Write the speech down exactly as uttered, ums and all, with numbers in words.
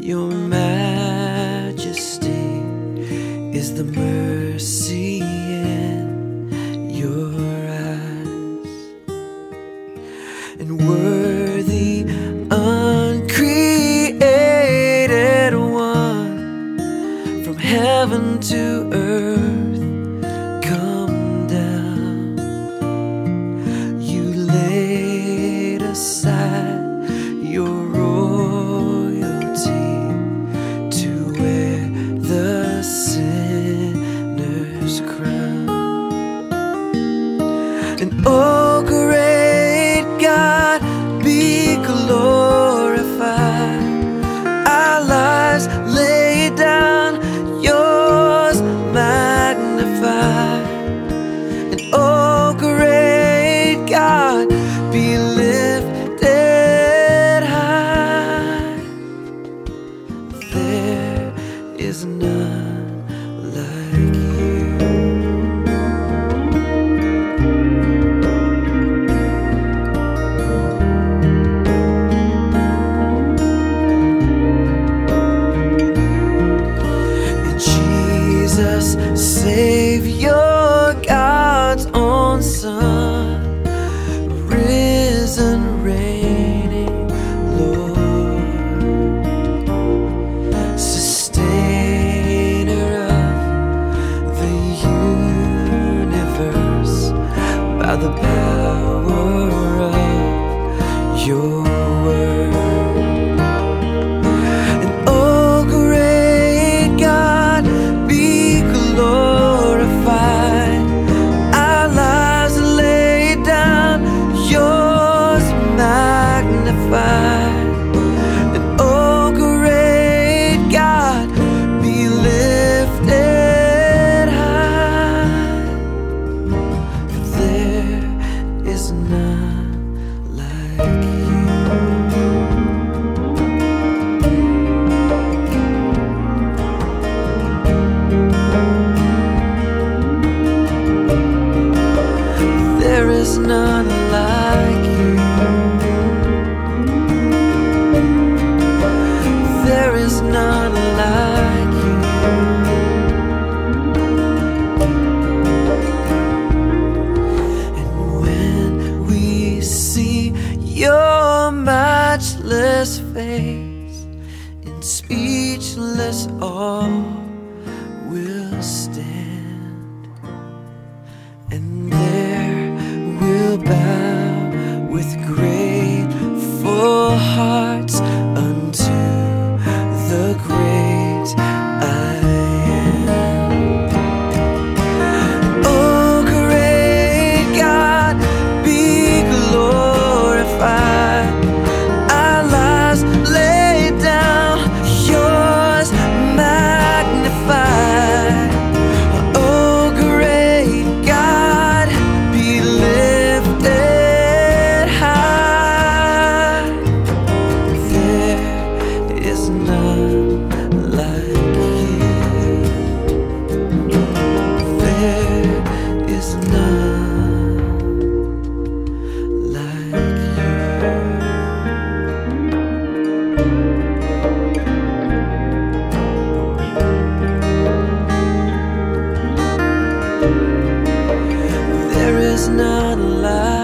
Your majesty is the mercy in your eyes, and worthy uncreated one, from heaven to earth come down. You laid aside your royalty to wear the sinner's crown. And oh, great God, be glorified. Our lives laid down, yours magnified. And oh, great God, be lifted high. There is none like you. Jesus, Savior, God's own Son, risen, reigning Lord, sustainer of the universe by the power of your word. And oh, great God, be glorified. Our lives laid down, yours magnified. And oh, great God, be lifted high. For there is none like you. There is none like you. There is none like you. And when we see your matchless face, in speechless awe we'll stand, and there we'll bow with grateful hearts unto the great I am. Oh, great God, be glorified. Our lives laid down, yours magnified. Oh, great God, be lifted high. There is none like you. There is none like you. There is none like